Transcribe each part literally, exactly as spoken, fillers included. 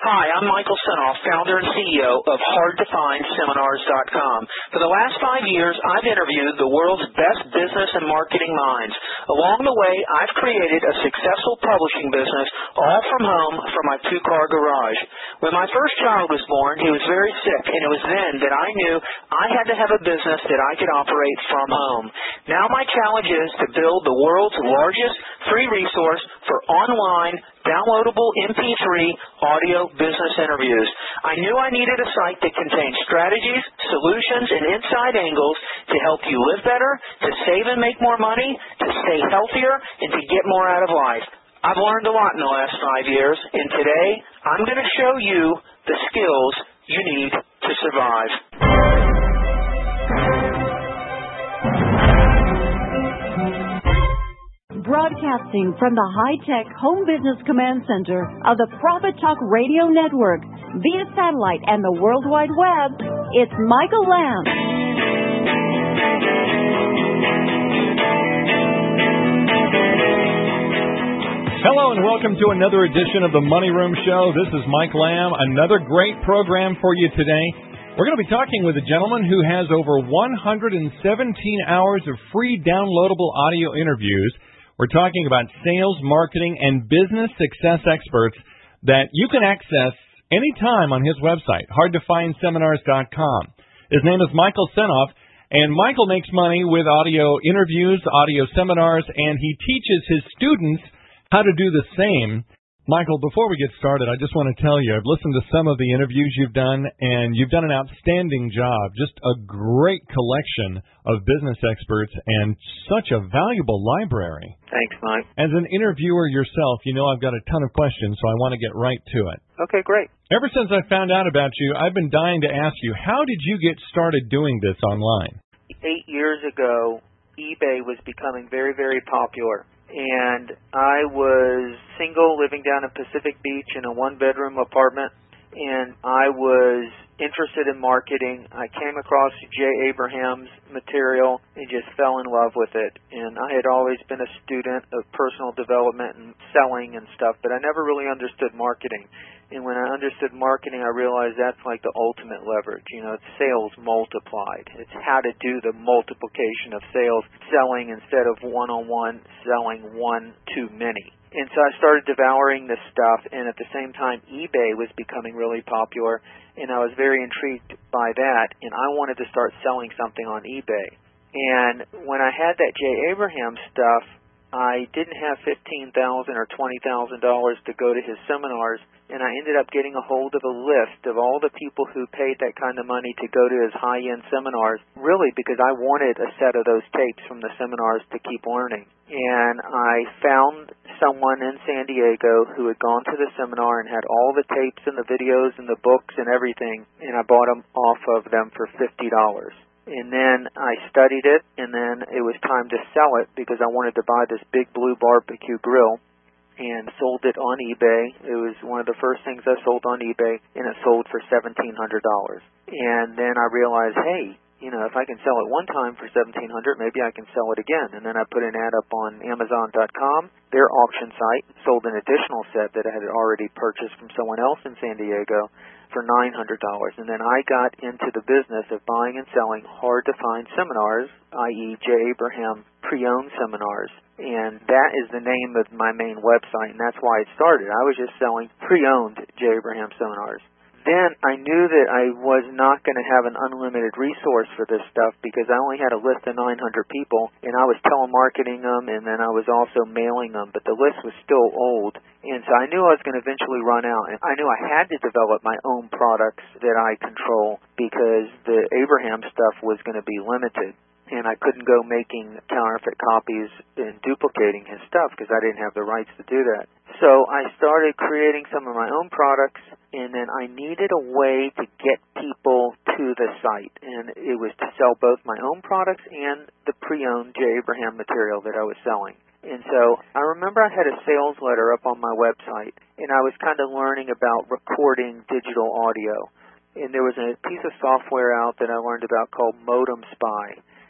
Hi, I'm Michael Senoff, founder and C E O of hard to find seminars dot com. For the last five years, I've interviewed the world's best business and marketing minds. Along the way, I've created a successful publishing business all from home from my two-car garage. When my first child was born, he was very sick, and it was then that I knew I had to have a business that I could operate from home. Now my challenge is to build the world's largest free resource for online downloadable M P three audio business interviews. I knew I needed a site that contained strategies, solutions, and inside angles to help you live better, to save and make more money, to stay healthier, and to get more out of life. I've learned a lot in the last five years, and today I'm going to show you the skills you need to survive. Broadcasting from the high-tech Home Business Command Center of the Profit Talk Radio Network via satellite and the World Wide Web, it's Michael Lamb. Hello and welcome to another edition of the Money Room Show. This is Mike Lamb. Another great program for you today. We're going to be talking with a gentleman who has over one hundred seventeen hours of free downloadable audio interviews. We're talking about sales, marketing, and business success experts that you can access anytime on his website, hard to find seminars dot com. His name is Michael Senoff, and Michael makes money with audio interviews, audio seminars, and he teaches his students how to do the same. Michael, before we get started, I just want to tell you, I've listened to some of the interviews you've done, and you've done an outstanding job. Just a great collection of business experts and such a valuable library. Thanks, Mike. As an interviewer yourself, you know I've got a ton of questions, so I want to get right to it. Okay, great. Ever since I found out about you, I've been dying to ask you, how did you get started doing this online? Eight years ago, eBay was becoming very, very popular. And I was single, living down in Pacific Beach in a one-bedroom apartment, and I was interested in marketing. I came across Jay Abraham's material and just fell in love with it. And I had always been a student of personal development and selling and stuff, but I never really understood marketing. And when I understood marketing, I realized that's like the ultimate leverage. You know, it's sales multiplied. It's how to do the multiplication of sales, selling instead of one-on-one, selling one to many. And so I started devouring this stuff, and at the same time, eBay was becoming really popular, and I was very intrigued by that, and I wanted to start selling something on eBay. And when I had that Jay Abraham stuff, I didn't have fifteen thousand dollars or twenty thousand dollars to go to his seminars, and I ended up getting a hold of a list of all the people who paid that kind of money to go to his high-end seminars, really because I wanted a set of those tapes from the seminars to keep learning. And I found someone in San Diego who had gone to the seminar and had all the tapes and the videos and the books and everything, and I bought them off of them for fifty dollars. And then I studied it, and then it was time to sell it because I wanted to buy this big blue barbecue grill, and sold it on eBay. It was one of the first things I sold on eBay, and it sold for seventeen hundred dollars. And then I realized, hey, you know, if I can sell it one time for seventeen hundred dollars, maybe I can sell it again. And then I put an ad up on Amazon dot com, their auction site, sold an additional set that I had already purchased from someone else in San Diego for nine hundred dollars. And then I got into the business of buying and selling hard-to-find seminars, that is. Jay Abraham pre-owned seminars. And that is the name of my main website, and that's why it started. I was just selling pre-owned Jay Abraham seminars. Then I knew that I was not going to have an unlimited resource for this stuff because I only had a list of nine hundred people, and I was telemarketing them, and then I was also mailing them, but the list was still old. And so I knew I was going to eventually run out, and I knew I had to develop my own products that I control because the Abraham stuff was going to be limited. And I couldn't go making counterfeit copies and duplicating his stuff because I didn't have the rights to do that. So I started creating some of my own products, and then I needed a way to get people to the site. And it was to sell both my own products and the pre-owned Jay Abraham material that I was selling. And so I remember I had a sales letter up on my website, and I was kind of learning about recording digital audio. And there was a piece of software out that I learned about called Modem Spy.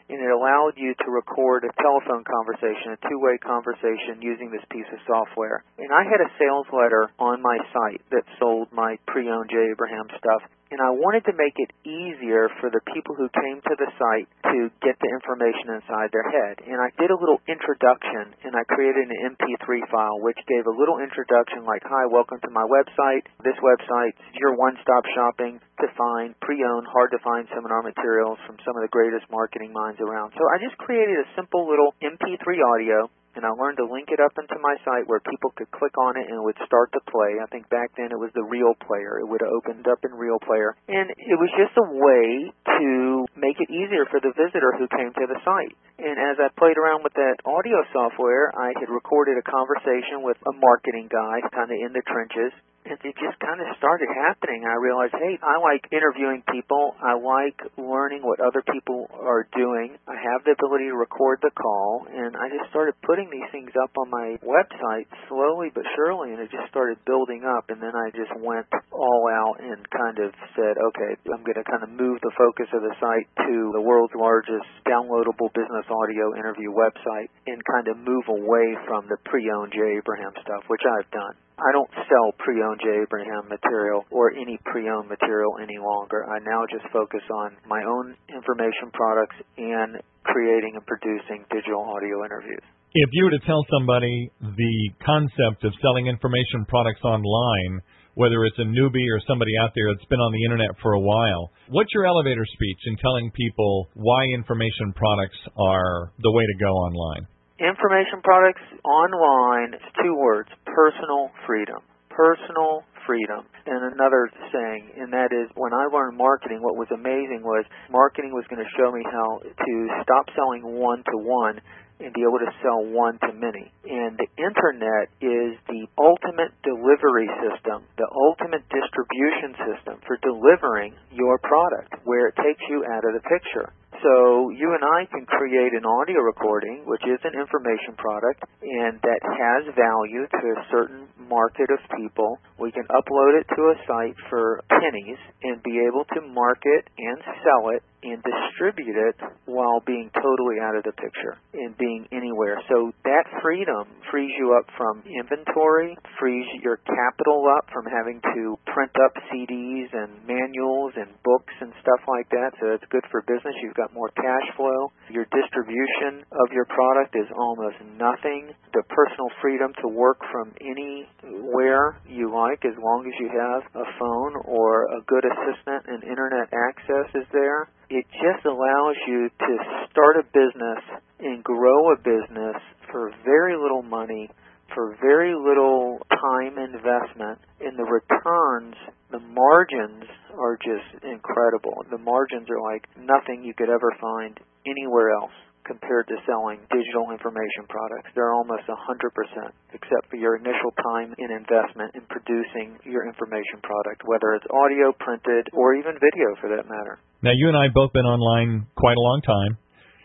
and it allowed you to record a telephone conversation, a two-way conversation using this piece of software. And I had a sales letter on my site that sold my pre-owned J. Abraham stuff, and I wanted to make it easier for the people who came to the site to get the information inside their head. And I did a little introduction, and I created an M P three file which gave a little introduction like, hi, welcome to my website. This website's your one-stop shopping to find pre-owned, hard-to-find seminar materials from some of the greatest marketing minds around. So I just created a simple little M P three audio, and I learned to link it up into my site where people could click on it and it would start to play. I think back then it was the Real Player. It would have opened up in Real Player. And it was just a way to make it easier for the visitor who came to the site. And as I played around with that audio software, I had recorded a conversation with a marketing guy kind of in the trenches. And it just kind of started happening. I realized, hey, I like interviewing people. I like learning what other people are doing. I have the ability to record the call, and I just started putting these things up on my website slowly but surely, and it just started building up. And then I just went all out and kind of said, okay, I'm going to kind of move the focus of the site to the world's largest downloadable business audio interview website and kind of move away from the pre-owned J. Abraham stuff, which I've done. I don't sell pre-owned J. Abraham material or any pre-owned material any longer. I now just focus on my own information products and creating and producing digital audio interviews. If you were to tell somebody the concept of selling information products online, whether it's a newbie or somebody out there that's been on the Internet for a while, what's your elevator speech in telling people why information products are the way to go online? Information products online, it's two words, personal freedom. Personal freedom. And another saying, and that is when I learned marketing, what was amazing was marketing was going to show me how to stop selling one-to-one and be able to sell one to many. And the Internet is the ultimate delivery system, the ultimate distribution system for delivering your product, where it takes you out of the picture. So you and I can create an audio recording, which is an information product, and that has value to a certain market of people. We can upload it to a site for pennies and be able to market and sell it and distribute it while being totally out of the picture and being anywhere. So that freedom frees you up from inventory, frees your capital up from having to print up C Ds and manuals and books and stuff like that. So it's good for business. You've got more cash flow. Your distribution of your product is almost nothing. The personal freedom to work from anywhere you like as long as you have a phone or a good assistant and internet access is there. It just allows you to start a business and grow a business for very little money, for very little time investment, and the returns, the margins are just incredible. The margins are like nothing you could ever find anywhere else compared to selling digital information products. They're almost one hundred percent, except for your initial time and investment in producing your information product, whether it's audio, printed, or even video for that matter. Now, you and I have both been online quite a long time,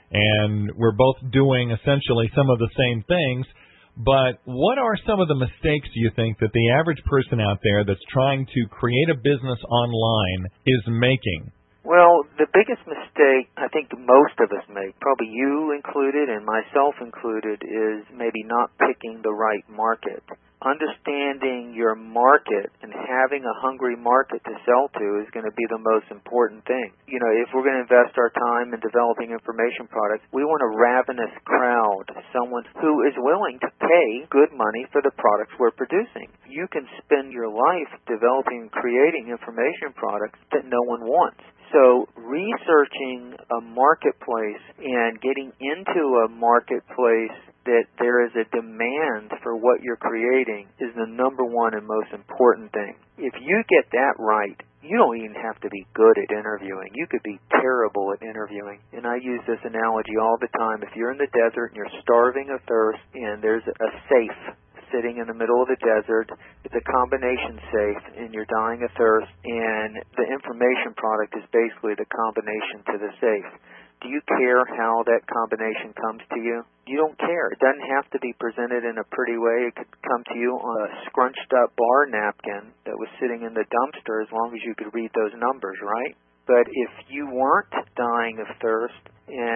and we're both doing essentially some of the same things, but what are some of the mistakes, do you think, that the average person out there that's trying to create a business online is making? Well, the biggest mistake I think most of us make, probably you included and myself included, is maybe not picking the right market. Understanding your market and having a hungry market to sell to is going to be the most important thing. You know, if we're going to invest our time in developing information products, we want a ravenous crowd, someone who is willing to pay good money for the products we're producing. You can spend your life developing and creating information products that no one wants. So researching a marketplace and getting into a marketplace that there is a demand for what you're creating is the number one and most important thing. If you get that right, you don't even have to be good at interviewing. You could be terrible at interviewing. And I use this analogy all the time. If you're in the desert and you're starving of thirst and there's a safe sitting in the middle of the desert, it's a combination safe, and you're dying of thirst, and the information product is basically the combination to the safe. Do you care how that combination comes to you? You don't care. It doesn't have to be presented in a pretty way. It could come to you on a scrunched up bar napkin that was sitting in the dumpster as long as you could read those numbers, right? But if you weren't dying of thirst and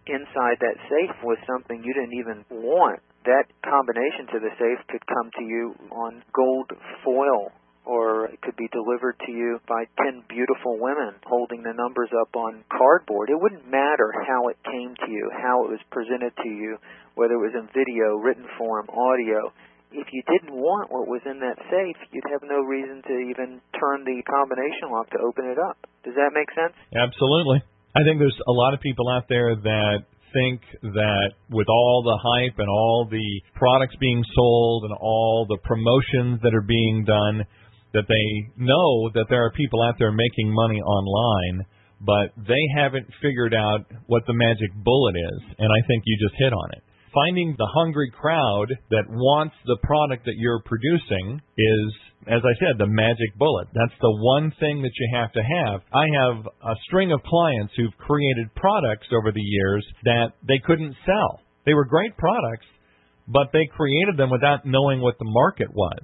inside that safe was something you didn't even want, that combination to the safe could come to you on gold foil, or it could be delivered to you by ten beautiful women holding the numbers up on cardboard. It wouldn't matter how it came to you, how it was presented to you, whether it was in video, written form, audio. If you didn't want what was in that safe, you'd have no reason to even turn the combination lock to open it up. Does that make sense? Absolutely. I think there's a lot of people out there that think that with all the hype and all the products being sold and all the promotions that are being done, that they know that there are people out there making money online, but they haven't figured out what the magic bullet is, and I think you just hit on it. Finding the hungry crowd that wants the product that you're producing is, as I said, the magic bullet. That's the one thing that you have to have. I have a string of clients who've created products over the years that they couldn't sell. They were great products, but they created them without knowing what the market was.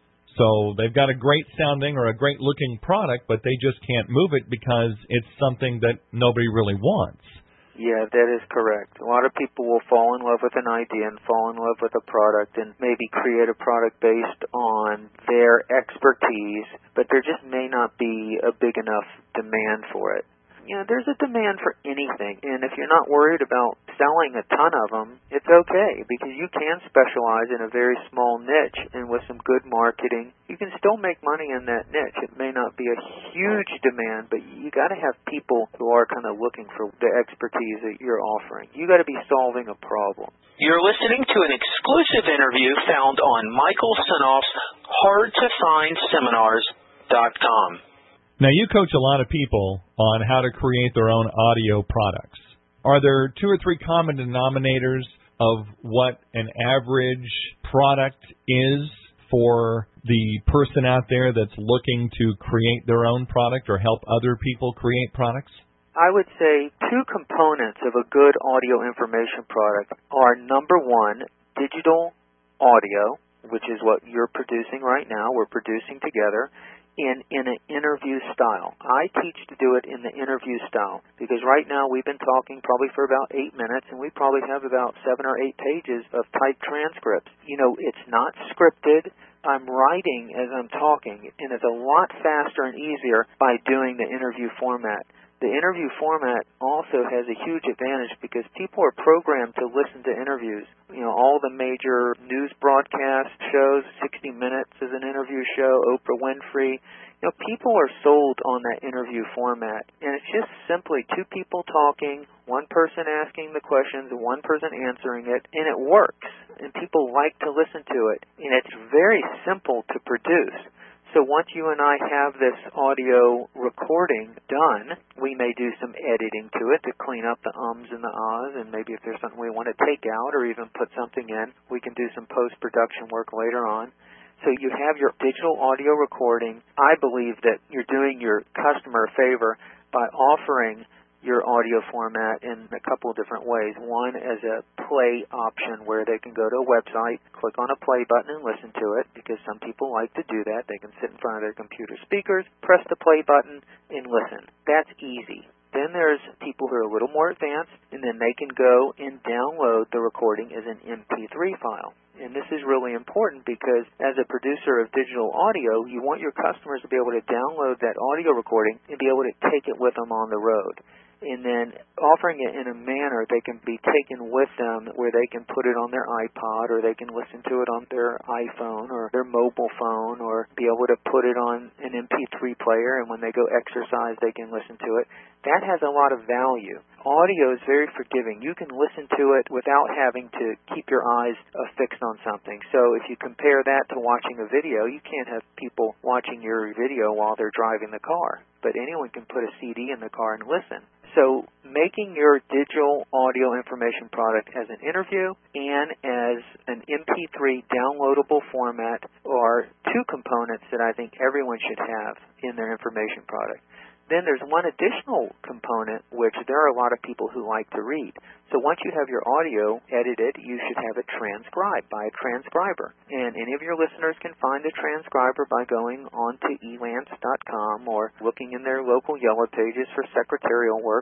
So they've got a great sounding or a great looking product, but they just can't move it because it's something that nobody really wants. Yeah, that is correct. A lot of people will fall in love with an idea and fall in love with a product and maybe create a product based on their expertise, but there just may not be a big enough demand for it. You know, there's a demand for anything, and if you're not worried about selling a ton of them, it's okay, because you can specialize in a very small niche, and with some good marketing, you can still make money in that niche. It may not be a huge demand, but you got to have people who are kind of looking for the expertise that you're offering. You got to be solving a problem. You're listening to an exclusive interview found on Michael Senoff's hard to find seminars dot com. Now, you coach a lot of people on how to create their own audio products. Are there two or three common denominators of what an average product is for the person out there that's looking to create their own product or help other people create products? I would say two components of a good audio information product are, number one, digital audio, which is what you're producing right now, we're producing together, in in an interview style. I teach to do it in the interview style because right now we've been talking probably for about eight minutes and we probably have about seven or eight pages of typed transcripts. You know, it's not scripted. I'm writing as I'm talking, and it's a lot faster and easier by doing the interview format. The interview format also has a huge advantage because people are programmed to listen to interviews. You know, all the major news broadcast shows, sixty minutes is an interview show, Oprah Winfrey. You know, people are sold on that interview format. And it's just simply two people talking, one person asking the questions, one person answering it, and it works. And people like to listen to it. And it's very simple to produce. So once you and I have this audio recording done, we may do some editing to it to clean up the ums and the ahs, and maybe if there's something we want to take out or even put something in, we can do some post-production work later on. So you have your digital audio recording. I believe that you're doing your customer a favor by offering your audio format in a couple of different ways. One as a play option where they can go to a website, click on a play button and listen to it, because some people like to do that. They can sit in front of their computer speakers, press the play button, and listen. That's easy. Then there's people who are a little more advanced, and then they can go and download the recording as an M P three file. And this is really important because as a producer of digital audio, you want your customers to be able to download that audio recording and be able to take it with them on the road. And then offering it in a manner they can be taken with them where they can put it on their iPod or they can listen to it on their iPhone or their mobile phone or be able to put it on an M P three player, and when they go exercise they can listen to it. That has a lot of value. Audio is very forgiving. You can listen to it without having to keep your eyes fixed on something. So if you compare that to watching a video, you can't have people watching your video while they're driving the car. But anyone can put a C D in the car and listen. So making your digital audio information product as an interview and as an M P three downloadable format are two components that I think everyone should have in their information product. Then there's one additional component, which there are a lot of people who like to read. So once you have your audio edited, you should have it transcribed by a transcriber. And any of your listeners can find a transcriber by going on to elance dot com or looking in their local yellow pages for secretarial work, and someone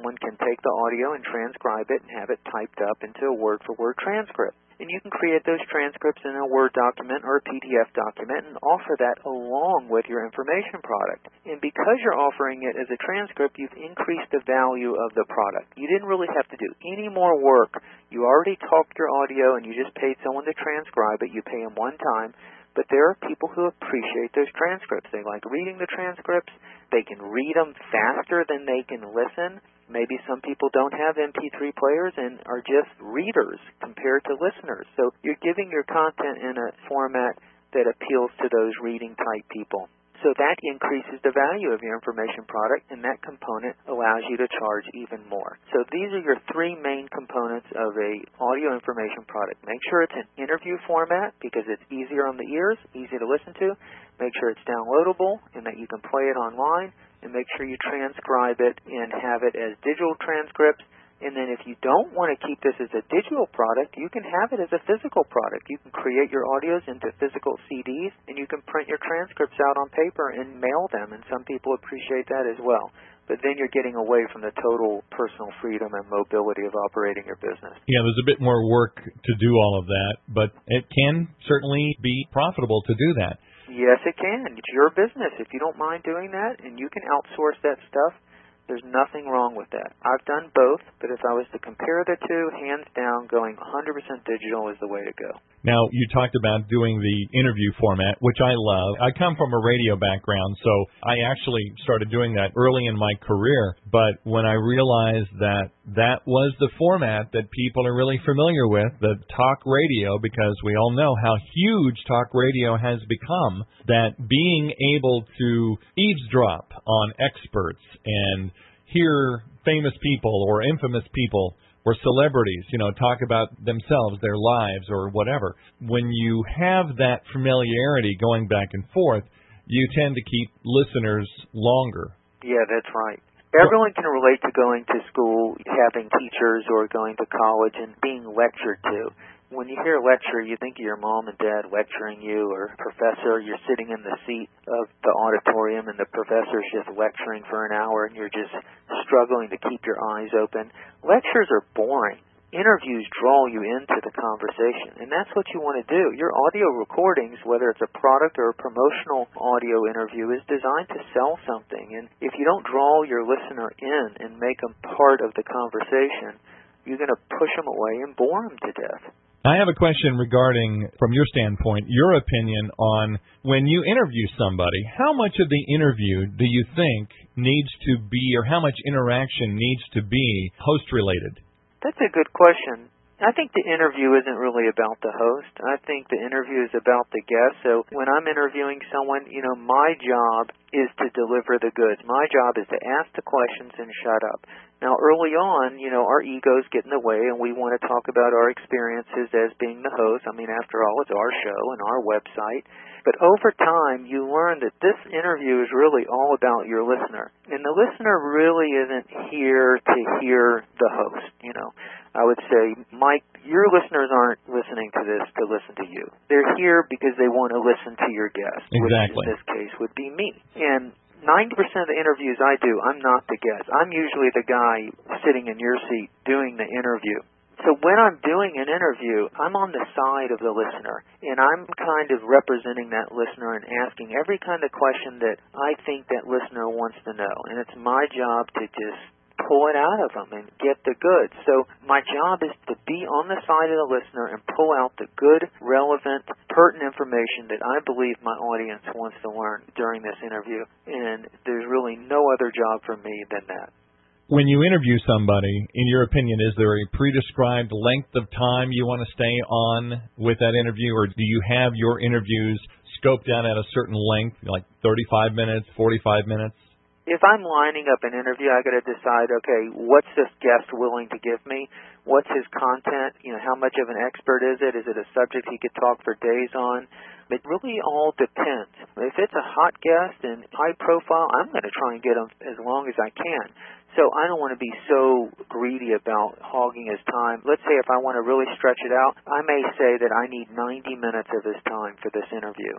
someone can take the audio and transcribe it and have it typed up into a word-for-word transcript. And you can create those transcripts in a Word document or a P D F document and offer that along with your information product. And because you're offering it as a transcript, you've increased the value of the product. You didn't really have to do any more work. You already talked your audio and you just paid someone to transcribe it. You pay them one time. But there are people who appreciate those transcripts. They like reading the transcripts. They can read them faster than they can listen. Maybe some people don't have M P three players and are just readers compared to listeners. So you're giving your content in a format that appeals to those reading-type people. So that increases the value of your information product, and that component allows you to charge even more. So these are your three main components of a audio information product. Make sure it's an interview format because it's easier on the ears, easy to listen to. Make sure it's downloadable and that you can play it online, and make sure you transcribe it and have it as digital transcripts. And then if you don't want to keep this as a digital product, you can have it as a physical product. You can create your audios into physical C Ds, and you can print your transcripts out on paper and mail them, and some people appreciate that as well. But then you're getting away from the total personal freedom and mobility of operating your business. Yeah, there's a bit more work to do all of that, but it can certainly be profitable to do that. Yes, it can. It's your business. If you don't mind doing that and you can outsource that stuff, there's nothing wrong with that. I've done both, but if I was to compare the two, hands down, going one hundred percent digital is the way to go. Now, you talked about doing the interview format, which I love. I come from a radio background, so I actually started doing that early in my career. But when I realized that that was the format that people are really familiar with, the talk radio, because we all know how huge talk radio has become, that being able to eavesdrop on experts and hear famous people or infamous people or celebrities, you know, talk about themselves, their lives, or whatever. When you have that familiarity going back and forth, you tend to keep listeners longer. Yeah, that's right. Everyone can relate to going to school, having teachers, or going to college and being lectured to. When you hear a lecture, you think of your mom and dad lecturing you, or professor. You're sitting in the seat of the auditorium, and the professor's just lecturing for an hour, and you're just struggling to keep your eyes open. Lectures are boring. Interviews draw you into the conversation, and that's what you want to do. Your audio recordings, whether it's a product or a promotional audio interview, is designed to sell something. And if you don't draw your listener in and make them part of the conversation, you're going to push them away and bore them to death. I have a question regarding, from your standpoint, your opinion on when you interview somebody, how much of the interview do you think needs to be, or how much interaction needs to be host-related? That's a good question. I think the interview isn't really about the host. I think the interview is about the guest. So when I'm interviewing someone, you know, my job is to deliver the goods. My job is to ask the questions and shut up. Now, early on, you know, our egos get in the way, and we want to talk about our experiences as being the host. I mean, after all, it's our show and our website. But over time, you learn that this interview is really all about your listener. And the listener really isn't here to hear the host, you know. I would say, Mike, your listeners aren't listening to this to listen to you. They're here because they want to listen to your guest, exactly. Which in this case would be me. And ninety percent of the interviews I do, I'm not the guest. I'm usually the guy sitting in your seat doing the interview. So when I'm doing an interview, I'm on the side of the listener, and I'm kind of representing that listener and asking every kind of question that I think that listener wants to know. And it's my job to just pull it out of them and get the goods. So my job is to be on the side of the listener and pull out the good, relevant, pertinent information that I believe my audience wants to learn during this interview. And there's really no other job for me than that. When you interview somebody, in your opinion, is there a pre-described length of time you want to stay on with that interview, or do you have your interviews scoped out at a certain length, like thirty-five minutes, forty-five minutes? If I'm lining up an interview, I got to decide, okay, what's this guest willing to give me? What's his content? You know, how much of an expert is it? Is it a subject he could talk for days on? It really all depends. If it's a hot guest and high profile, I'm going to try and get him as long as I can. So I don't want to be so greedy about hogging his time. Let's say if I want to really stretch it out, I may say that I need ninety minutes of his time for this interview.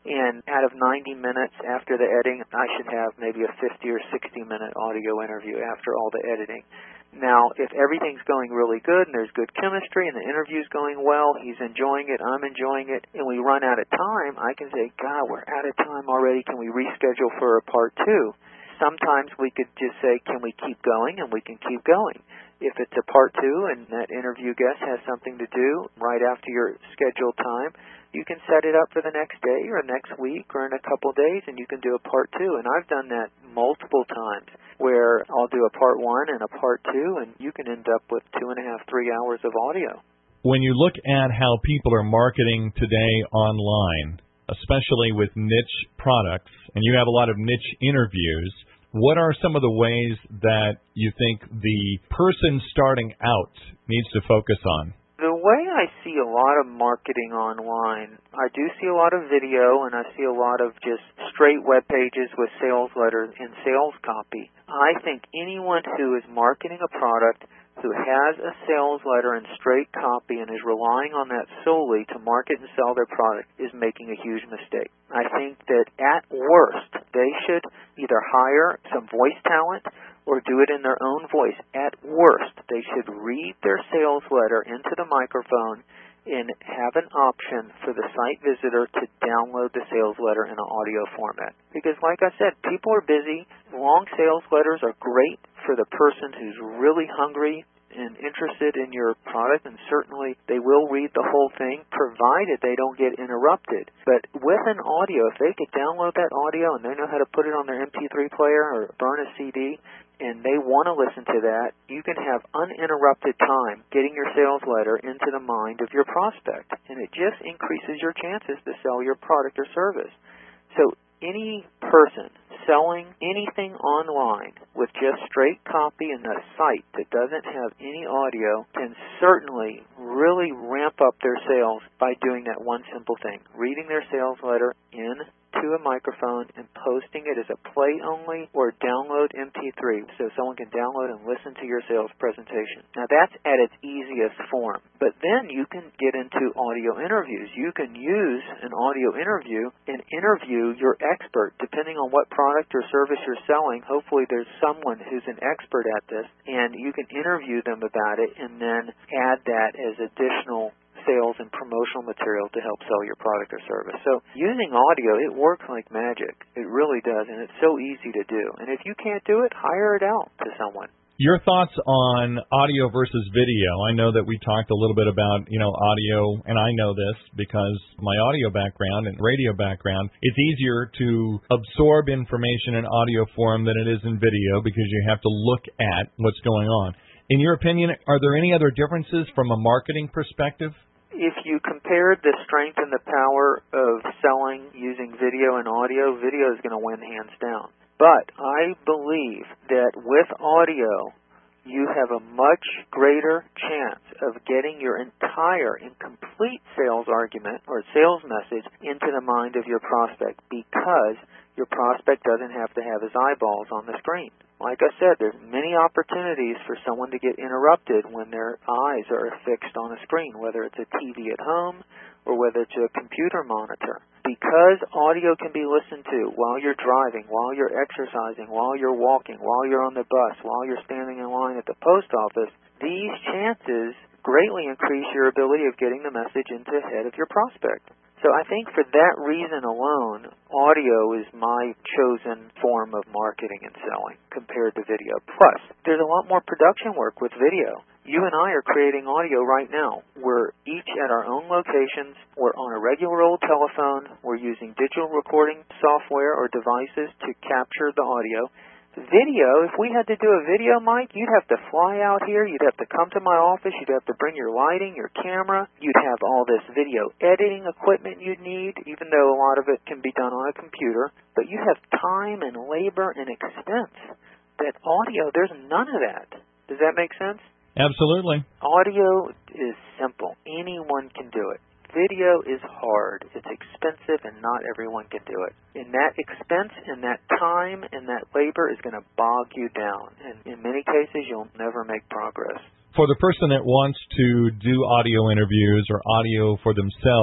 And out of ninety minutes after the editing, I should have maybe a fifty or sixty minute audio interview after all the editing. Now, if everything's going really good and there's good chemistry and the interview's going well, he's enjoying it, I'm enjoying it, and we run out of time, I can say, God, we're out of time already. Can we reschedule for a part two? Sometimes we could just say, can we keep going? And we can keep going. If it's a part two and that interview guest has something to do right after your scheduled time, you can set it up for the next day or next week or in a couple of days, and you can do a part two. And I've done that multiple times where I'll do a part one and a part two, and you can end up with two and a half, three hours of audio. When you look at how people are marketing today online, especially with niche products, and you have a lot of niche interviews, what are some of the ways that you think the person starting out needs to focus on? The way I see a lot of marketing online, I do see a lot of video and I see a lot of just straight web pages with sales letters and sales copy. I think anyone who is marketing a product who has a sales letter and straight copy and is relying on that solely to market and sell their product is making a huge mistake. I think that at worst, they should either hire some voice talent or do it in their own voice. At worst, they should read their sales letter into the microphone and have an option for the site visitor to download the sales letter in an audio format. Because like I said, people are busy. Long sales letters are great for the person who's really hungry and interested in your product, and certainly they will read the whole thing, provided they don't get interrupted. But with an audio, if they could download that audio and they know how to put it on their M P three player or burn a C D, and they want to listen to that, you can have uninterrupted time getting your sales letter into the mind of your prospect, and it just increases your chances to sell your product or service. So any person selling anything online with just straight copy and a site that doesn't have any audio can certainly really ramp up their sales by doing that one simple thing, reading their sales letter in to a microphone and posting it as a play only or download M P three so someone can download and listen to your sales presentation. Now that's at its easiest form. But then you can get into audio interviews. You can use an audio interview and interview your expert depending on what product or service you're selling. Hopefully there's someone who's an expert at this, and you can interview them about it and then add that as additional sales and promotional material to help sell your product or service. So using audio, it works like magic. It really does, and it's so easy to do. And if you can't do it, hire it out to someone. Your thoughts on audio versus video? I know that we talked a little bit about, you know, audio, and I know this because my audio background and radio background, it's easier to absorb information in audio form than it is in video because you have to look at what's going on. In your opinion, are there any other differences from a marketing perspective? If you compared the strength and the power of selling using video and audio, video is going to win hands down. But I believe that with audio, you have a much greater chance of getting your entire and complete sales argument or sales message into the mind of your prospect because your prospect doesn't have to have his eyeballs on the screen. Like I said, there's many opportunities for someone to get interrupted when their eyes are fixed on a screen, whether it's a T V at home or whether it's a computer monitor. Because audio can be listened to while you're driving, while you're exercising, while you're walking, while you're on the bus, while you're standing in line at the post office, these chances greatly increase your ability of getting the message into the head of your prospect. So I think for that reason alone, audio is my chosen form of marketing and selling compared to video. Plus, there's a lot more production work with video. You and I are creating audio right now. We're each at our own locations. We're on a regular old telephone. We're using digital recording software or devices to capture the audio. Video, if we had to do a video, Mike, you'd have to fly out here, you'd have to come to my office, you'd have to bring your lighting, your camera, you'd have all this video editing equipment you'd need, even though a lot of it can be done on a computer, but you have time and labor and expense. That audio, there's none of that. Does that make sense? Absolutely. Audio is simple. Anyone can do it. Video is hard. It's expensive, and not everyone can do it. And that expense and that time and that labor is going to bog you down. And in many cases, you'll never make progress. For the person that wants to do audio interviews or audio for themselves,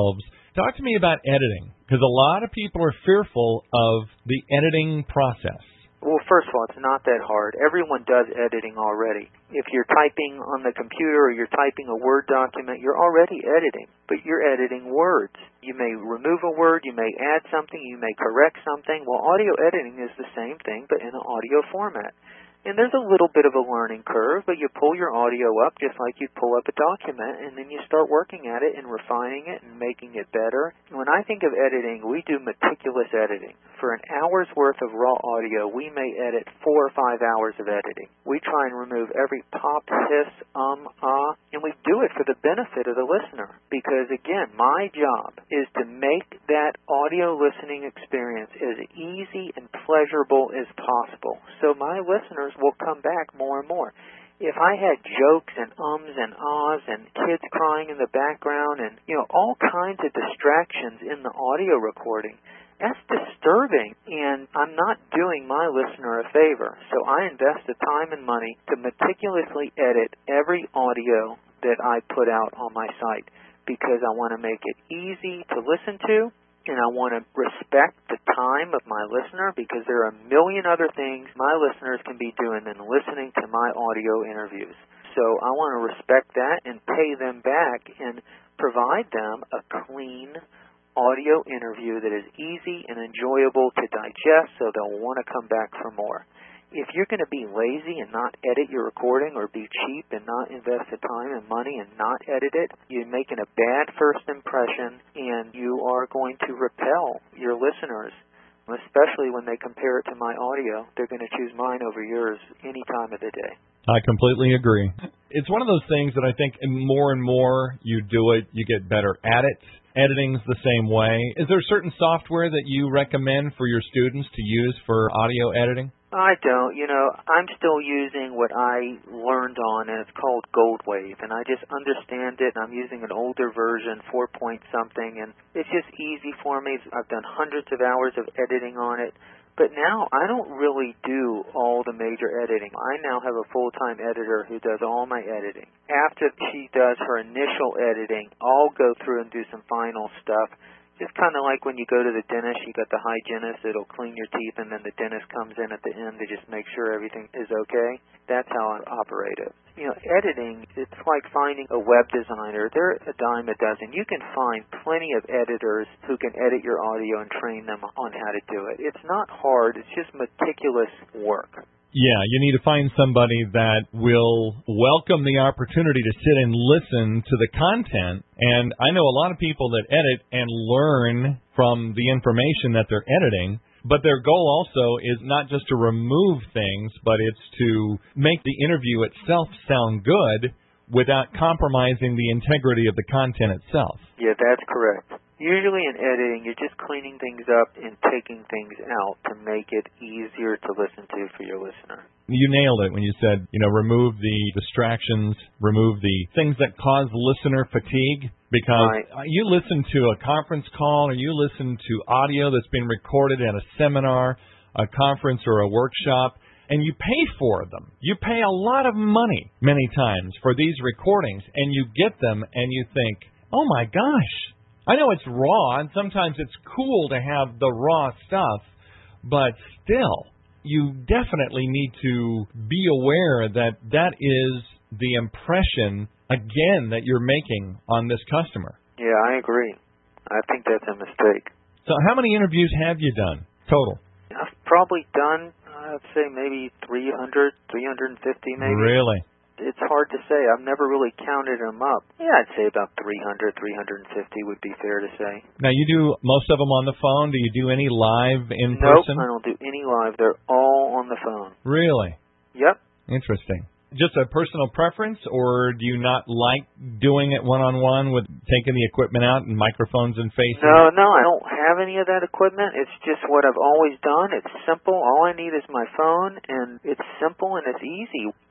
Talk to me about editing, because a lot of people are fearful of the editing process. Well, first of all, it's not that hard. Everyone does editing already. If you're typing on the computer or you're typing a Word document, you're already editing, but you're editing words. You may remove a word, you may add something, you may correct something. Well, audio editing is the same thing, but in an audio format. And there's a little bit of a learning curve, but you pull your audio up just like you'd pull up a document, and then you start working at it and refining it and making it better. When I think of editing, we do meticulous editing. For an hour's worth of raw audio, we may edit four or five hours of editing. We try and remove every pop, hiss, um, ah, and we do it for the benefit of the listener. Because, again, my job is to make that audio listening experience as easy and pleasurable as possible, so my listeners will come back more and more. If I had jokes and ums and ahs and kids crying in the background and, you know, all kinds of distractions in the audio recording, that's disturbing, and I'm not doing my listener a favor. So I invest the time and money to meticulously edit every audio that I put out on my site because I want to make it easy to listen to, and I want to respect the time of my listener because there are a million other things my listeners can be doing than listening to my audio interviews. So I want to respect that and pay them back and provide them a clean audio interview that is easy and enjoyable to digest so they'll want to come back for more. If you're going to be lazy and not edit your recording or be cheap and not invest the time and money and not edit it, you're making a bad first impression and you are going to repel your listeners, especially when they compare it to my audio. They're going to choose mine over yours any time of the day. I completely agree. It's one of those things that I think more and more you do it, you get better at it. Editing's the same way. Is there certain software that you recommend for your students to use for audio editing? I don't. You know, I'm still using what I learned on, and it's called Goldwave, and I just understand it, and I'm using an older version, four point something, and it's just easy for me. I've done hundreds of hours of editing on it, but now I don't really do all the major editing. I now have a full-time editor who does all my editing. After she does her initial editing, I'll go through and do some final stuff. Just kind of like when you go to the dentist, you got the hygienist that'll clean your teeth, and then the dentist comes in at the end to just make sure everything is okay. That's how I operate it. You know, editing, it's like finding a web designer. They're a dime a dozen. You can find plenty of editors who can edit your audio and train them on how to do it. It's not hard. It's just meticulous work. Yeah, you need to find somebody that will welcome the opportunity to sit and listen to the content. And I know a lot of people that edit and learn from the information that they're editing, but their goal also is not just to remove things, but it's to make the interview itself sound good without compromising the integrity of the content itself. Yeah, that's correct. Usually in editing, you're just cleaning things up and taking things out to make it easier to listen to for your listener. You nailed it when you said, you know, remove the distractions, remove the things that cause listener fatigue, because right. You listen to a conference call or you listen to audio that's been recorded at a seminar, a conference, or a workshop, and you pay for them. You pay a lot of money many times for these recordings, and you get them and you think, oh my gosh, I know it's raw, and sometimes it's cool to have the raw stuff, but still, you definitely need to be aware that that is the impression, again, that you're making on this customer. Yeah, I agree. I think that's a mistake. So how many interviews have you done total? I've probably done, I'd say maybe three hundred, three hundred fifty maybe. Really? It's hard to say. I've never really counted them up. Yeah, I'd say about three hundred, three hundred fifty would be fair to say. Now, you do most of them on the phone. Do you do any live in nope, person? Nope, I don't do any live. They're all on the phone. Really? Yep. Interesting. Just a personal preference, or do you not like doing it one-on-one with taking the equipment out and microphones and faces? No, no, I don't have any of that equipment. It's just what I've always done. It's simple. All I need is my phone, and it's simple and it's easy.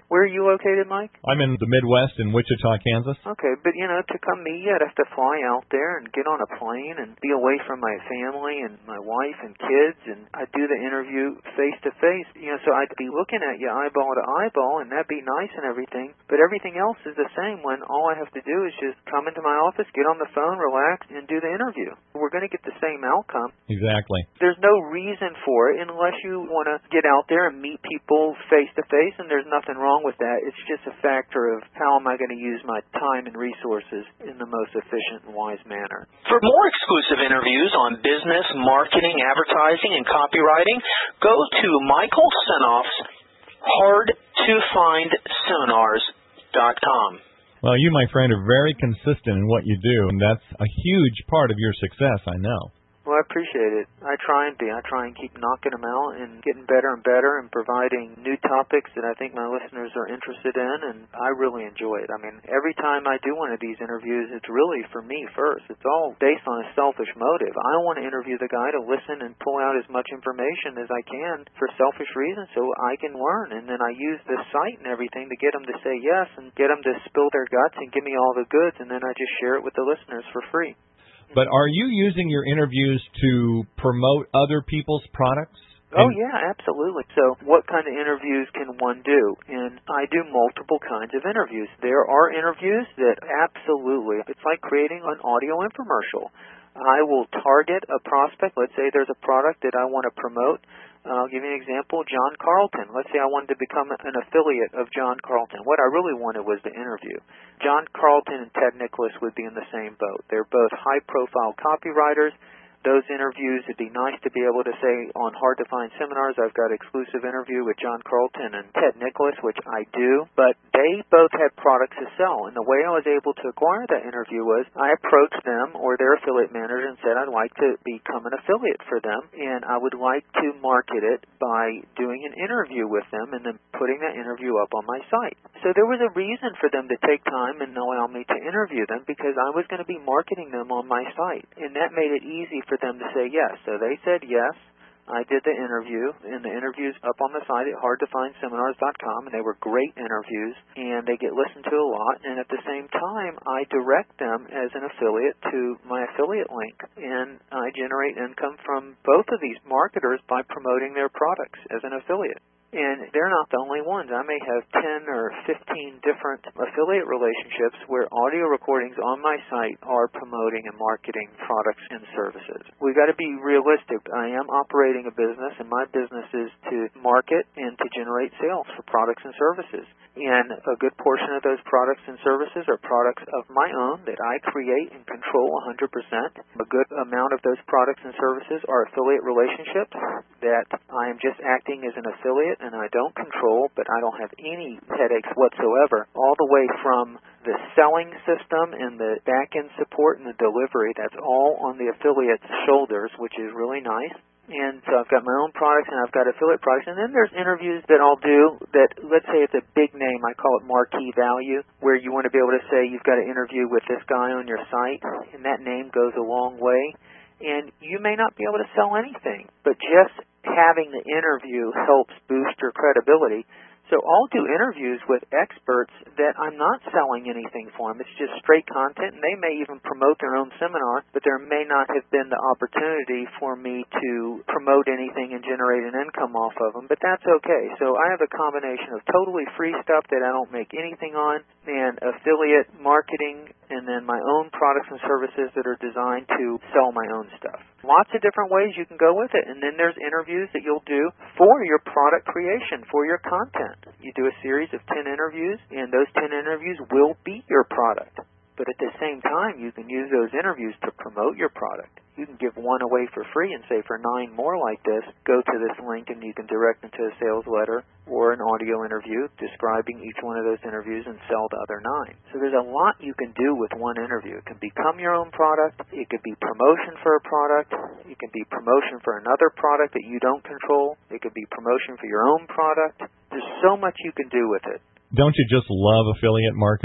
Where are you located, Mike? I'm in the Midwest in Wichita, Kansas. Okay, but, you know, to come meet you, I'd have to fly out there and get on a plane and be away from my family and my wife and kids, and I'd do the interview face-to-face. You know, so I'd be looking at you eyeball to eyeball, and that'd be nice and everything, but everything else is the same when all I have to do is just come into my office, get on the phone, relax, and do the interview. We're going to get the same outcome. Exactly. There's no reason for it unless you want to get out there and meet people face-to-face, and there's nothing wrong with that. It's just a factor of how am I going to use my time and resources in the most efficient and wise manner. For more exclusive interviews on business, marketing, advertising, and copywriting, go to Michael Senoff's hard to find seminars dot com. Well, you, my friend, are very consistent in what you do, and that's a huge part of your success, I know. Well, I appreciate it. I try and be. I try and keep knocking them out and getting better and better and providing new topics that I think my listeners are interested in, and I really enjoy it. I mean, every time I do one of these interviews, it's really for me first. It's all based on a selfish motive. I want to interview the guy to listen and pull out as much information as I can for selfish reasons so I can learn, and then I use the site and everything to get them to say yes and get them to spill their guts and give me all the goods, and then I just share it with the listeners for free. But are you using your interviews to promote other people's products? Oh, yeah, absolutely. So what kind of interviews can one do? And I do multiple kinds of interviews. There are interviews that absolutely, it's like creating an audio infomercial. I will target a prospect. Let's say there's a product that I want to promote. I'll give you an example, John Carlton. Let's say I wanted to become an affiliate of John Carlton. What I really wanted was the interview. John Carlton and Ted Nicholas would be in the same boat. They're both high-profile copywriters. Those interviews, it'd be nice to be able to say on Hard to Find Seminars, I've got exclusive interview with John Carlton and Ted Nicholas, which I do, but they both had products to sell. And the way I was able to acquire that interview was I approached them or their affiliate manager and said I'd like to become an affiliate for them, and I would like to market it by doing an interview with them and then putting that interview up on my site. So there was a reason for them to take time and allow me to interview them because I was going to be marketing them on my site, and that made it easy for them to say yes. So they said yes. I did the interview, and the interview's up on the site at hard to find seminars dot com, and they were great interviews, and they get listened to a lot, and at the same time, I direct them as an affiliate to my affiliate link, and I generate income from both of these marketers by promoting their products as an affiliate. And they're not the only ones. I may have ten or fifteen different affiliate relationships where audio recordings on my site are promoting and marketing products and services. We've got to be realistic. I am operating a business, and my business is to market and to generate sales for products and services. And a good portion of those products and services are products of my own that I create and control one hundred percent. A good amount of those products and services are affiliate relationships that I am just acting as an affiliate and I don't control, but I don't have any headaches whatsoever, all the way from the selling system and the back-end support and the delivery. That's all on the affiliate's shoulders, which is really nice. And so I've got my own products and I've got affiliate products. And then there's interviews that I'll do that, let's say it's a big name, I call it marquee value, where you want to be able to say you've got an interview with this guy on your site, and that name goes a long way. And you may not be able to sell anything, but just having the interview helps boost your credibility. So I'll do interviews with experts that I'm not selling anything for them. It's just straight content, and they may even promote their own seminar, but there may not have been the opportunity for me to promote anything and generate an income off of them, but that's okay. So I have a combination of totally free stuff that I don't make anything on, and affiliate marketing, and then my own products and services that are designed to sell my own stuff. Lots of different ways you can go with it. And then there's interviews that you'll do for your product creation, for your content. You do a series of ten interviews, and those ten interviews will be your product. But at the same time, you can use those interviews to promote your product. You can give one away for free and say, for nine more like this, go to this link and you can direct them to a sales letter or an audio interview describing each one of those interviews and sell the other nine. So there's a lot you can do with one interview. It can become your own product. It could be promotion for a product. It can be promotion for another product that you don't control. It could be promotion for your own product. There's so much you can do with it. Don't you just love affiliate marketing?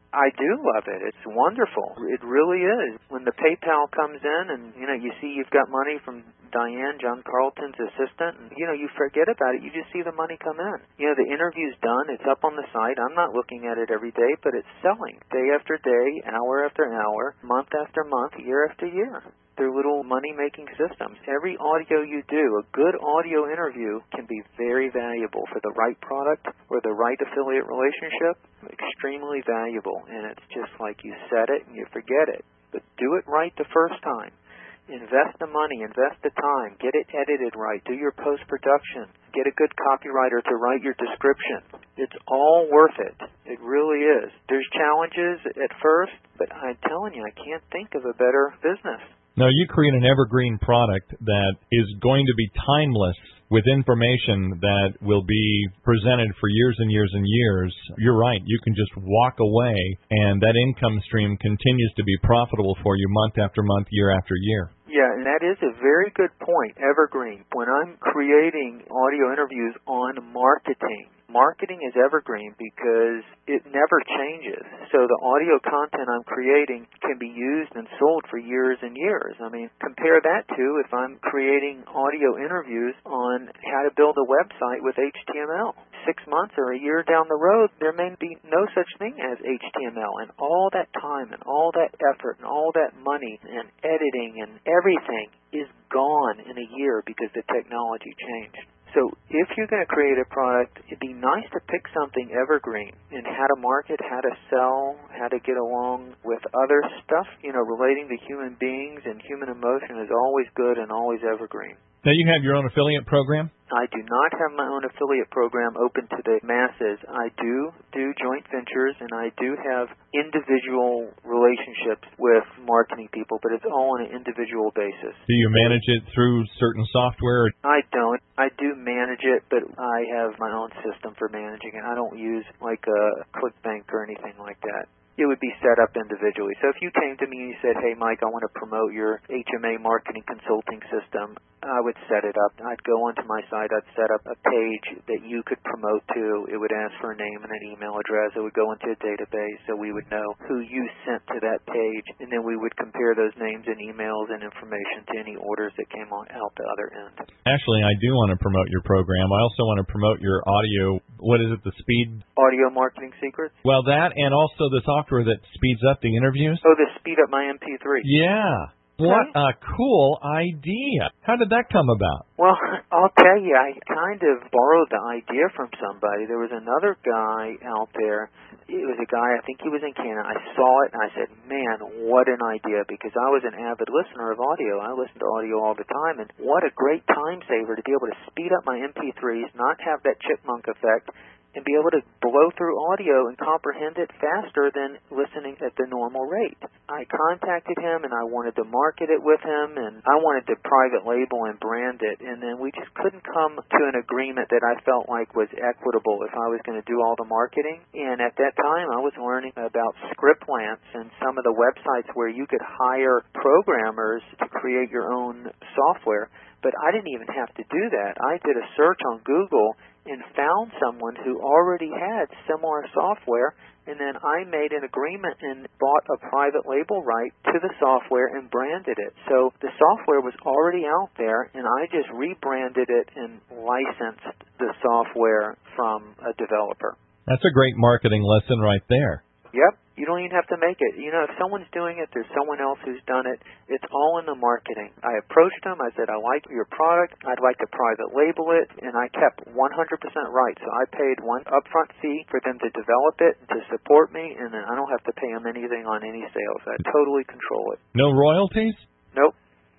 I do love it. It's wonderful. It really is. When the PayPal comes in and, you know, you see you've got money from Diane, John Carlton's assistant, and, you know, you forget about it. You just see the money come in. You know, the interview's done. It's up on the site. I'm not looking at it every day, but it's selling day after day, hour after hour, month after month, year after year. They're little money-making systems. Every audio you do, a good audio interview can be very valuable for the right product or the right affiliate relationship. Extremely valuable, and it's just like you said it and you forget it. But do it right the first time. Invest the money, invest the time, get it edited right, do your post-production, get a good copywriter to write your description. It's all worth it. It really is. There's challenges at first, but I'm telling you, I can't think of a better business. Now, you create an evergreen product that is going to be timeless with information that will be presented for years and years and years. You're right. You can just walk away, and that income stream continues to be profitable for you month after month, year after year. Yeah, and that is a very good point, evergreen. When I'm creating audio interviews on marketing, marketing is evergreen because it never changes. So the audio content I'm creating can be used and sold for years and years. I mean, compare that to if I'm creating audio interviews on how to build a website with H T M L. Six months or a year down the road, there may be no such thing as H T M L. And all that time and all that effort and all that money and editing and everything is gone in a year because the technology changed. So if you're going to create a product, it'd be nice to pick something evergreen in how to market, how to sell, how to get along with other stuff. You know, relating to human beings and human emotion is always good and always evergreen. Now, you have your own affiliate program? I do not have my own affiliate program open to the masses. I do do joint ventures, and I do have individual relationships with marketing people, but it's all on an individual basis. Do you manage it through certain software? I don't. I do manage it, but I have my own system for managing it. I don't use like a ClickBank or anything like that. It would be set up individually. So if you came to me and you said, hey, Mike, I want to promote your H M A marketing consulting system, I would set it up. I'd go onto my site. I'd set up a page that you could promote to. It would ask for a name and an email address. It would go into a database so we would know who you sent to that page, and then we would compare those names and emails and information to any orders that came on out the other end. Actually, I do want to promote your program. I also want to promote your audio. What is it, the speed? Audio Marketing Secrets? Well, that and also the software that speeds up the interviews. Oh, the speed up my M P three. Yeah. What a cool idea. How did that come about? Well, I'll tell you, I kind of borrowed the idea from somebody. There was another guy out there. It was a guy, I think he was in Canada. I saw it, and I said, man, what an idea, because I was an avid listener of audio. I listen to audio all the time, and what a great time saver to be able to speed up my M P threes, not have that chipmunk effect, and be able to blow through audio and comprehend it faster than listening at the normal rate. I contacted him, and I wanted to market it with him, and I wanted to private label and brand it, and then we just couldn't come to an agreement that I felt like was equitable if I was going to do all the marketing. And at that time, I was learning about Scriptlance and some of the websites where you could hire programmers to create your own software, but I didn't even have to do that. I did a search on Google and found someone who already had similar software, and then I made an agreement and bought a private label right to the software and branded it. So the software was already out there, and I just rebranded it and licensed the software from a developer. That's a great marketing lesson right there. Yep. You don't even have to make it. You know, if someone's doing it, there's someone else who's done it. It's all in the marketing. I approached them. I said, I like your product. I'd like to private label it. And I kept one hundred percent right. So I paid one upfront fee for them to develop it, to support me, and then I don't have to pay them anything on any sales. I totally control it. No royalties? Nope.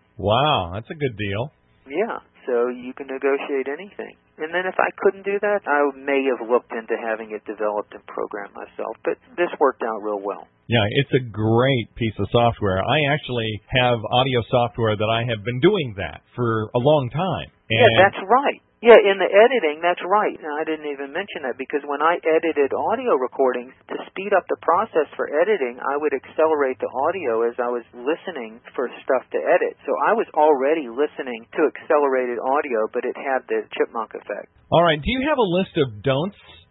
Wow, that's a good deal. Yeah. So you can negotiate anything. And then if I couldn't do that, I may have looked into having it developed and programmed myself. But this worked out real well. Yeah, it's a great piece of software. I actually have audio software that I have been doing that for a long time. And yeah, that's right. Yeah, in the editing, that's right. And I didn't even mention that because when I edited audio recordings, to speed up the process for editing, I would accelerate the audio as I was listening for stuff to edit. So I was already listening to accelerated audio, but it had the chipmunk effect. All right. Do you have a list of don'ts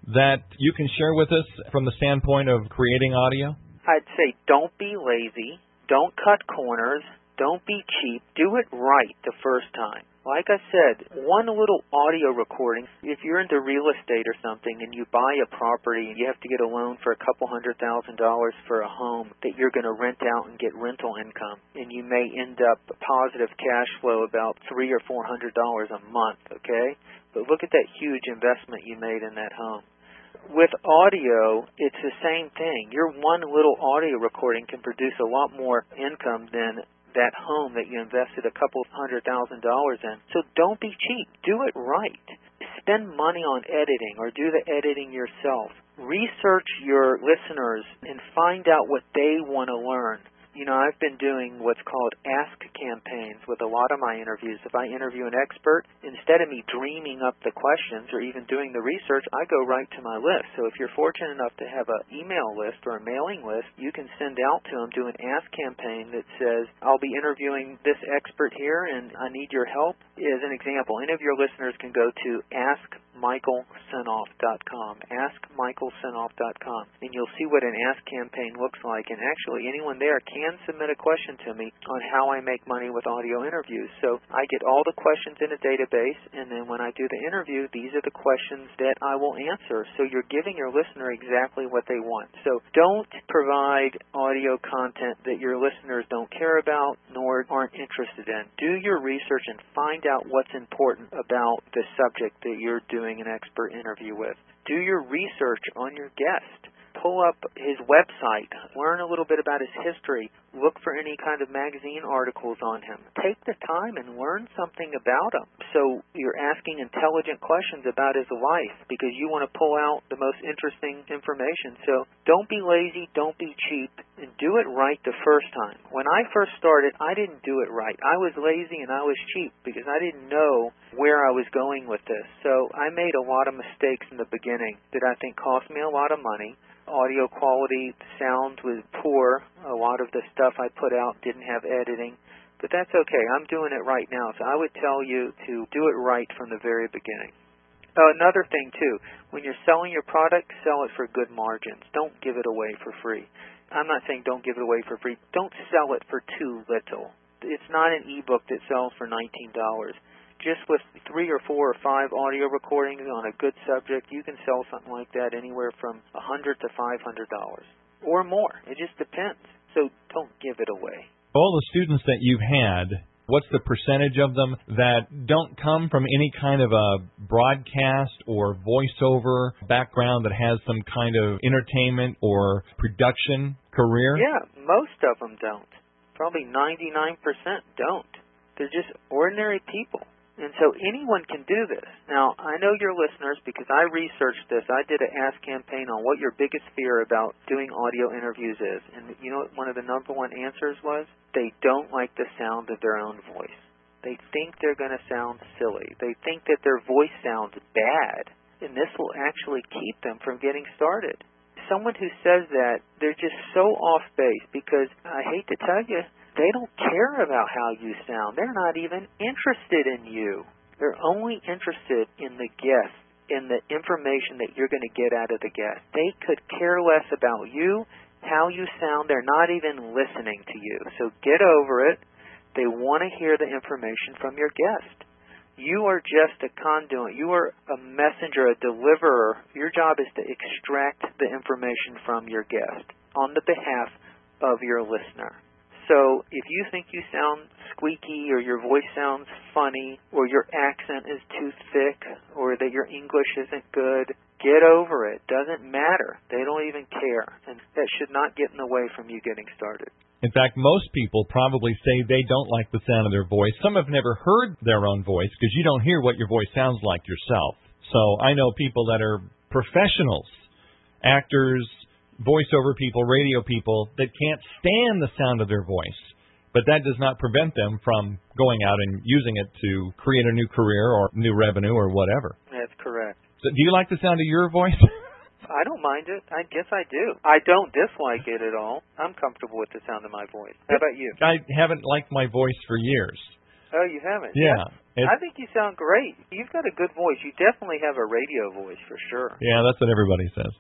that you can share with us from the standpoint of creating audio? I'd say don't be lazy. Don't cut corners. Don't be cheap. Do it right the first time. Like I said, one little audio recording, if you're into real estate or something and you buy a property and you have to get a loan for a couple hundred thousand dollars for a home that you're going to rent out and get rental income, and you may end up positive cash flow about three or four hundred dollars a month, okay? But look at that huge investment you made in that home. With audio, it's the same thing. Your one little audio recording can produce a lot more income than that home that you invested a couple hundred thousand dollars in. So don't be cheap. Do it right. Spend money on editing or do the editing yourself. Research your listeners and find out what they want to learn. You know, I've been doing what's called ask campaigns with a lot of my interviews. If I interview an expert, instead of me dreaming up the questions or even doing the research, I go right to my list. So if you're fortunate enough to have an email list or a mailing list, you can send out to them, do an ask campaign that says, I'll be interviewing this expert here and I need your help. As an example, any of your listeners can go to ask michael senoff dot com, ask michael senoff dot com, and you'll see what an ask campaign looks like. And actually, anyone there can submit a question to me on how I make money with audio interviews. So I get all the questions in a database, and then when I do the interview, these are the questions that I will answer. So you're giving your listener exactly what they want. So don't provide audio content that your listeners don't care about nor aren't interested in. Do your research and find out what's important about the subject that you're doing an expert interview with. Do your research on your guest. Pull up his website. Learn a little bit about his history. Look for any kind of magazine articles on him. Take the time and learn something about him. So you're asking intelligent questions about his life because you want to pull out the most interesting information. So don't be lazy, don't be cheap, and do it right the first time. When I first started, I didn't do it right. I was lazy and I was cheap because I didn't know where I was going with this. So I made a lot of mistakes in the beginning that I think cost me a lot of money. Audio quality, sound was poor. A lot of the stuff I put out didn't have editing. But that's okay. I'm doing it right now. So I would tell you to do it right from the very beginning. Uh, another thing, too, when you're selling your product, sell it for good margins. Don't give it away for free. I'm not saying don't give it away for free. Don't sell it for too little. It's not an e-book that sells for nineteen dollars. Just with three or four or five audio recordings on a good subject, you can sell something like that anywhere from one hundred dollars to five hundred dollars or more. It just depends. So don't give it away. All the students that you've had, what's the percentage of them that don't come from any kind of a broadcast or voiceover background that has some kind of entertainment or production career? Yeah, most of them don't. Probably ninety-nine percent don't. They're just ordinary people. And so anyone can do this. Now, I know your listeners because I researched this. I did an ask campaign on what your biggest fear about doing audio interviews is. And you know what one of the number one answers was? They don't like the sound of their own voice. They think they're going to sound silly. They think that their voice sounds bad. And this will actually keep them from getting started. Someone who says that, they're just so off base because, I hate to tell you, they don't care about how you sound. They're not even interested in you. They're only interested in the guest, in the information that you're going to get out of the guest. They could care less about you, how you sound. They're not even listening to you. So get over it. They want to hear the information from your guest. You are just a conduit. You are a messenger, a deliverer. Your job is to extract the information from your guest on the behalf of your listener. So if you think you sound squeaky or your voice sounds funny or your accent is too thick or that your English isn't good, get over it. Doesn't matter. They don't even care. And that should not get in the way from you getting started. In fact, most people probably say they don't like the sound of their voice. Some have never heard their own voice because you don't hear what your voice sounds like yourself. So I know people that are professionals, actors, voiceover people, radio people, that can't stand the sound of their voice. But that does not prevent them from going out and using it to create a new career or new revenue or whatever. That's correct. So do you like the sound of your voice? I don't mind it. I guess I do. I don't dislike it at all. I'm comfortable with the sound of my voice. How about you? I haven't liked my voice for years. Oh, you haven't? Yeah. I think you sound great. You've got a good voice. You definitely have a radio voice for sure. Yeah, that's what everybody says.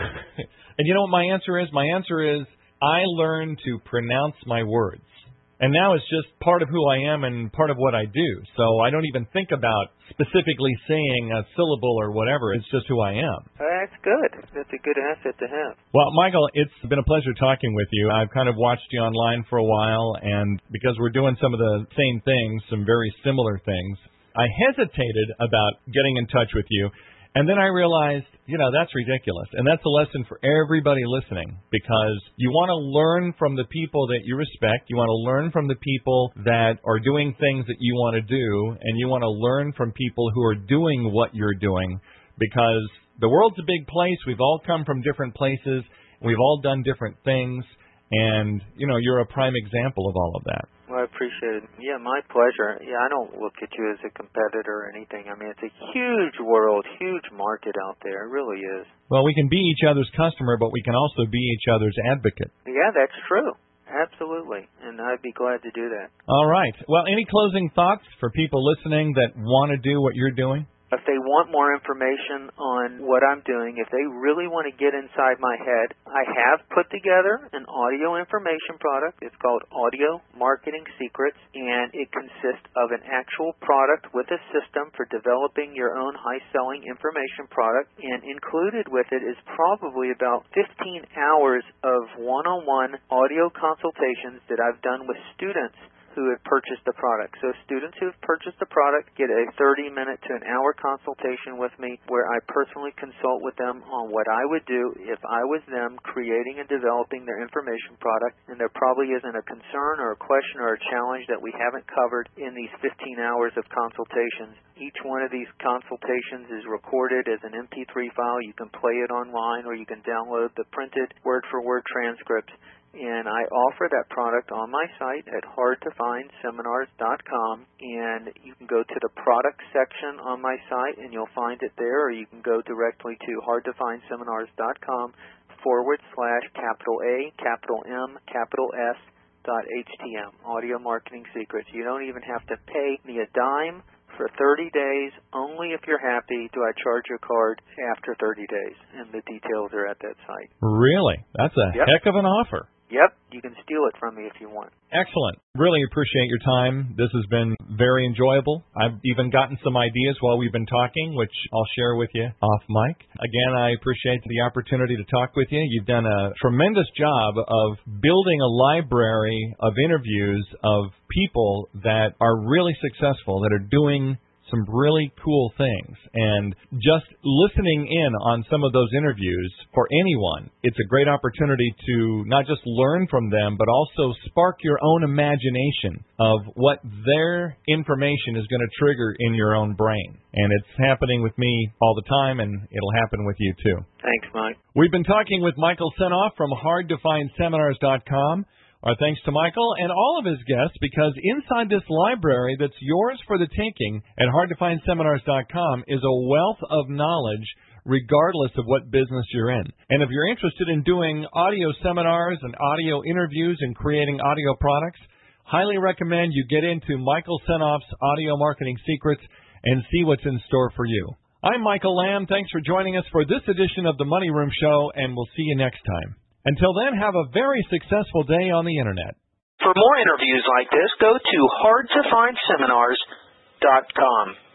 And you know what my answer is? My answer is I learned to pronounce my words. And now it's just part of who I am and part of what I do. So I don't even think about specifically saying a syllable or whatever. It's just who I am. That's good. That's a good asset to have. Well, Michael, it's been a pleasure talking with you. I've kind of watched you online for a while, and because we're doing some of the same things, some very similar things, I hesitated about getting in touch with you. And then I realized, you know, that's ridiculous. And that's a lesson for everybody listening, because you want to learn from the people that you respect. You want to learn from the people that are doing things that you want to do. And you want to learn from people who are doing what you're doing, because the world's a big place. We've all come from different places. We've all done different things. And, you know, you're a prime example of all of that. Well, I appreciate it. Yeah, my pleasure. Yeah, I don't look at you as a competitor or anything. I mean, it's a huge world, huge market out there. It really is. Well, we can be each other's customer, but we can also be each other's advocate. Yeah, that's true. Absolutely. And I'd be glad to do that. All right. Well, any closing thoughts for people listening that want to do what you're doing? If they want more information on what I'm doing, if they really want to get inside my head, I have put together an audio information product. It's called Audio Marketing Secrets, and it consists of an actual product with a system for developing your own high-selling information product, and included with it is probably about fifteen hours of one-on-one audio consultations that I've done with students who have purchased the product. So students who have purchased the product get a thirty minute to an hour consultation with me where I personally consult with them on what I would do if I was them creating and developing their information product, and there probably isn't a concern or a question or a challenge that we haven't covered in these fifteen hours of consultations. Each one of these consultations is recorded as an M P three file. You can play it online, or you can download the printed word-for-word transcripts. And I offer that product on my site at hard to find seminars dot com, and you can go to the product section on my site and you'll find it there, or you can go directly to hard to find seminars dot com forward slash capital A, capital M, capital S dot H T M, Audio Marketing Secrets. You don't even have to pay me a dime for thirty days. Only if you're happy do I charge your card after thirty days, and the details are at that site. Really? That's a Yep. heck of an offer. Yep, you can steal it from me if you want. Excellent. Really appreciate your time. This has been very enjoyable. I've even gotten some ideas while we've been talking, which I'll share with you off mic. Again, I appreciate the opportunity to talk with you. You've done a tremendous job of building a library of interviews of people that are really successful, that are doing some really cool things. And just listening in on some of those interviews for anyone, it's a great opportunity to not just learn from them, but also spark your own imagination of what their information is going to trigger in your own brain. And it's happening with me all the time, and it'll happen with you too. Thanks, Mike. We've been talking with Michael Senoff from hard to find seminars dot com. Our thanks to Michael and all of his guests, because inside this library that's yours for the taking at hard to find seminars dot com is a wealth of knowledge regardless of what business you're in. And if you're interested in doing audio seminars and audio interviews and creating audio products, highly recommend you get into Michael Senoff's Audio Marketing Secrets and see what's in store for you. I'm Michael Lamb. Thanks for joining us for this edition of the Money Room Show, and we'll see you next time. Until then, have a very successful day on the Internet. For more interviews like this, go to hard to find seminars dot com.